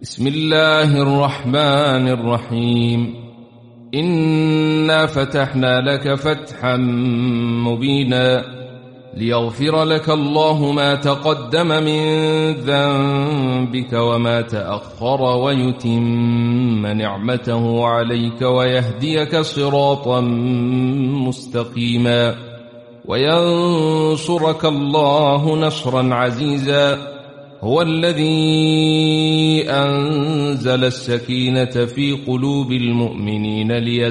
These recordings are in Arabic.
بسم الله الرحمن الرحيم. إنا فتحنا لك فتحا مبينا ليغفر لك الله ما تقدم من ذنبك وما تأخر ويتم نعمته عليك ويهديك صراطا مستقيما وينصرك الله نصرا عزيزا. هو الذي أنزل السكينة في قلوب المؤمنين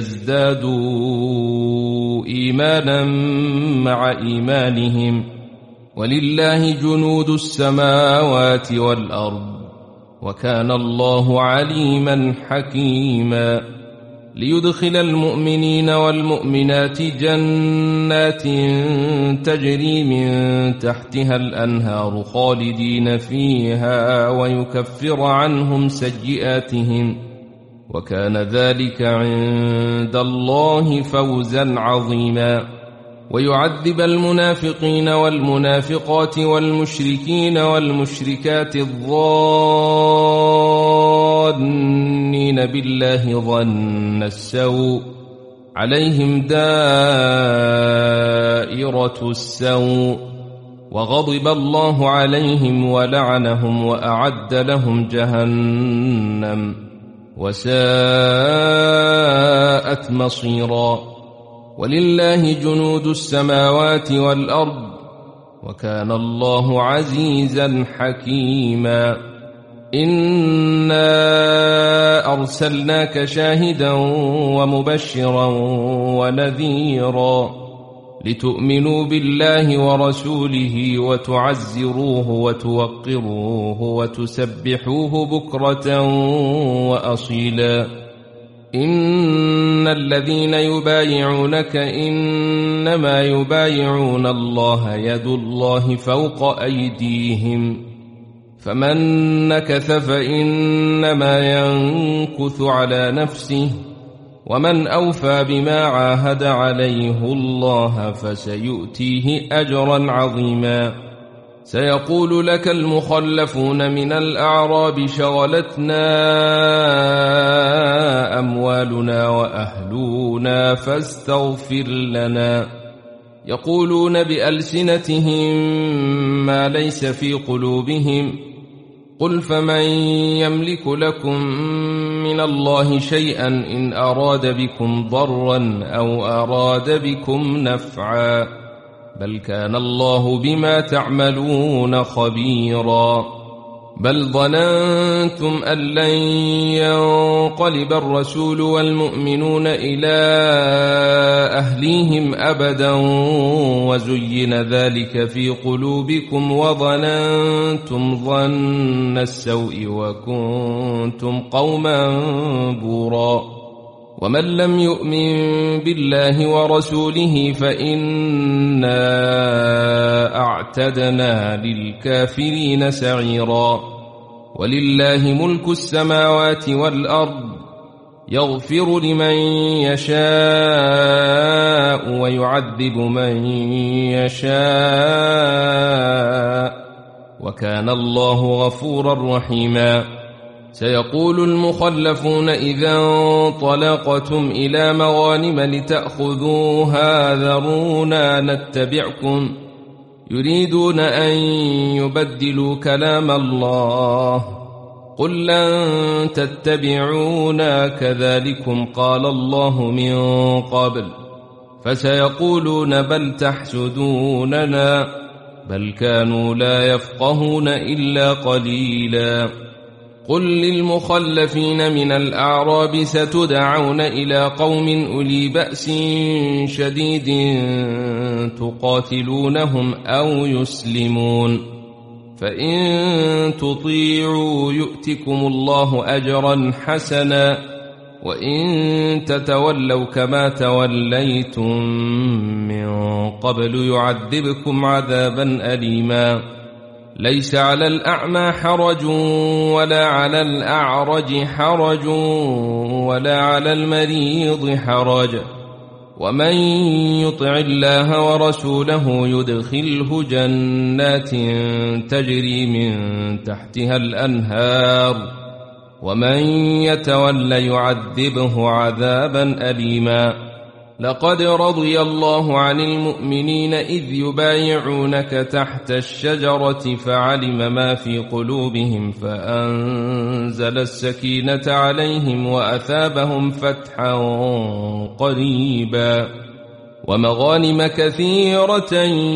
ليزدادوا إيمانا مع إيمانهم ولله جنود السماوات والأرض وكان الله عليما حكيما. ليدخل المؤمنين والمؤمنات جنات تجري من تحتها الأنهار خالدين فيها ويكفر عنهم سيئاتهم وكان ذلك عند الله فوزا عظيما. ويعذب المنافقين والمنافقات والمشركين والمشركات الظانين بالله ظن السوء عليهم دائرة السوء وغضب الله عليهم ولعنهم وأعد لهم جهنم وساءت مصيرا. ولله جنود السماوات والأرض وكان الله عزيزا حكيما. إنا أرسلناك شاهدا ومبشرا ونذيرا لتؤمنوا بالله ورسوله وتعزروه وتوقروه وتسبحوه بكرة وأصيلا. إن الذين يبايعونك إنما يبايعون الله يد الله فوق أيديهم فمن نكث فإنما ينكث على نفسه ومن أوفى بما عاهد عليه الله فسيؤتيه أجرا عظيما. سيقول لك المخلفون من الأعراب شغلتنا أموالنا وأهلنا فاستغفر لنا. يقولون بألسنتهم ما ليس في قلوبهم قل فمن يملك لكم من الله شيئا إن أراد بكم ضرا أو أراد بكم نفعا بل كان الله بما تعملون خبيرا. بل ظننتم أن لن ينقلب الرسول والمؤمنون إلى أهليهم أبدا وزين ذلك في قلوبكم وظننتم ظن السوء وكنتم قوما بورا. ومن لم يؤمن بالله ورسوله فإنا أعتدنا للكافرين سعيرا. ولله ملك السماوات والأرض يغفر لمن يشاء ويعذب من يشاء وكان الله غفورا رحيما. سيقول المخلفون إذا انطلقتم إلى مغانم لتأخذوها ذرونا نتبعكم يريدون أن يبدلوا كلام الله قل لن تتبعونا كذلكم قال الله من قبل فسيقولون بل تحسدوننا بل كانوا لا يفقهون إلا قليلا. قل للمخلفين من الأعراب ستدعون إلى قوم أولي بأس شديد تقاتلونهم أو يسلمون فإن تطيعوا يؤتكم الله أجرا حسنا وإن تتولوا كما توليتم من قبل يعذبكم عذابا أليما. ليس على الأعمى حرج ولا على الأعرج حرج ولا على المريض حرج ومن يطع الله ورسوله يدخله جنات تجري من تحتها الأنهار ومن يتول يعذبه عذابا أليما. لقد رضي الله عن المؤمنين إذ يبايعونك تحت الشجرة فعلم ما في قلوبهم فأنزل السكينة عليهم وأثابهم فتحا قريبا ومغانم كثيرة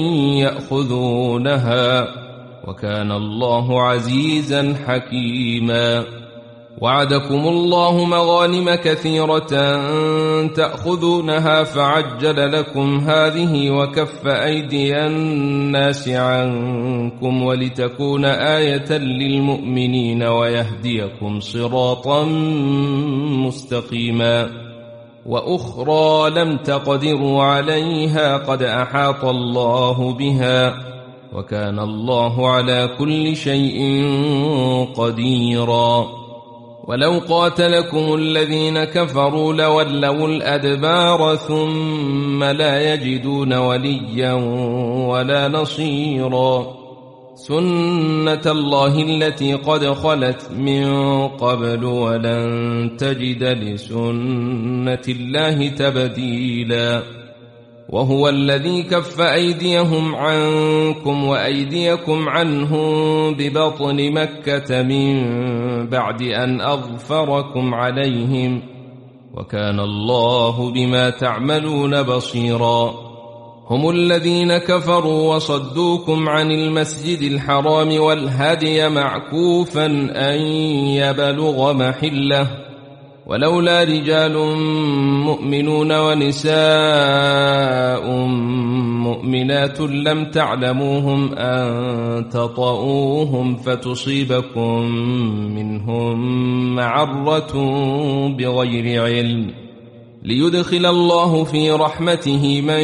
يأخذونها وكان الله عزيزا حكيما. وعدكم الله مغانم كثيرة تأخذونها فعجل لكم هذه وكف أيدي الناس عنكم ولتكون آية للمؤمنين ويهديكم صراطا مستقيما. وأخرى لم تقدروا عليها قد أحاط الله بها وكان الله على كل شيء قديرا. ولو قاتلكم الذين كفروا لولوا الأدبار ثم لا يجدون وليا ولا نصيرا. سنة الله التي قد خلت من قبل ولن تجد لسنة الله تبديلا. وهو الذي كف أيديهم عنكم وأيديكم عنهم ببطن مكة من بعد أن أظفركم عليهم وكان الله بما تعملون بصيرا. هم الذين كفروا وصدوكم عن المسجد الحرام والهدي معكوفا أن يبلغ محله ولولا رجال مؤمنون ونساء مؤمنات لم تعلموهم أن تطؤوهم فتصيبكم منهم معرة بغير علم ليدخل الله في رحمته من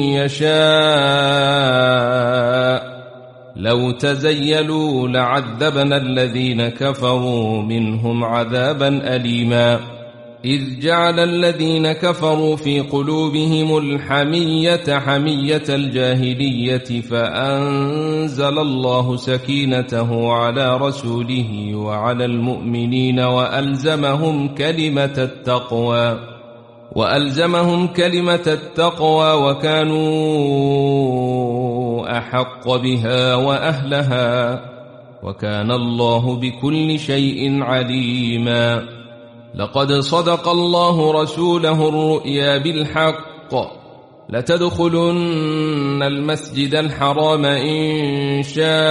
يشاء. لو تزيلوا لعذبنا الذين كفروا منهم عذابا أليما. إذ جعل الذين كفروا في قلوبهم الحمية حمية الجاهلية فأنزل الله سكينته على رسوله وعلى المؤمنين وألزمهم كلمة التقوى وكانوا أحق بها وأهلها وكان الله بكل شيء عليما. لقد صدق الله رسوله الرؤيا بالحق لتدخلن المسجد الحرام إن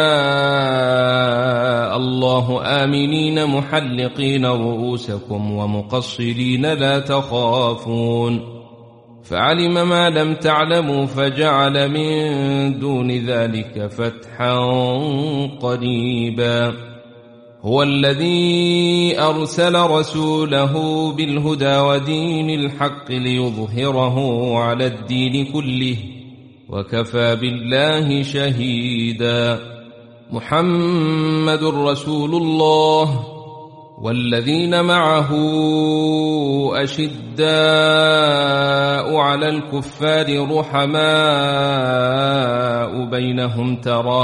شاء الله آمنين محلقين رؤوسكم ومقصرين لا تخافون فعلم ما لم تعلموا فجعل من دون ذلك فتحا قريبا. هو الذي أرسل رسوله بالهدى ودين الحق ليظهره على الدين كله وكفى بالله شهيدا. محمد رسول الله والذين معه أشداء على الكفار رحماء بينهم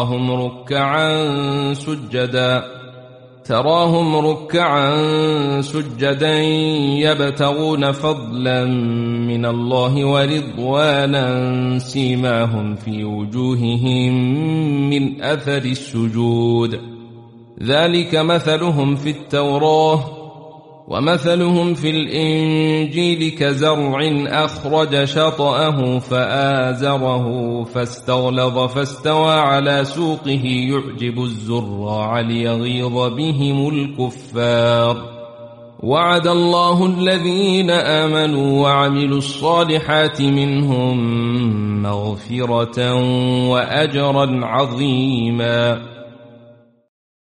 تراهم ركعا سجدا يبتغون فضلا من الله ورضوانا سيماهم في وجوههم من أثر السجود ذلك مثلهم في التوراة ومثلهم في الإنجيل كزرع أخرج شطأه فآزره فاستغلظ فاستوى على سوقه يعجب الزراع ليغيظ بهم الكفار. وعد الله الذين آمنوا وعملوا الصالحات منهم مغفرة وأجرا عظيما.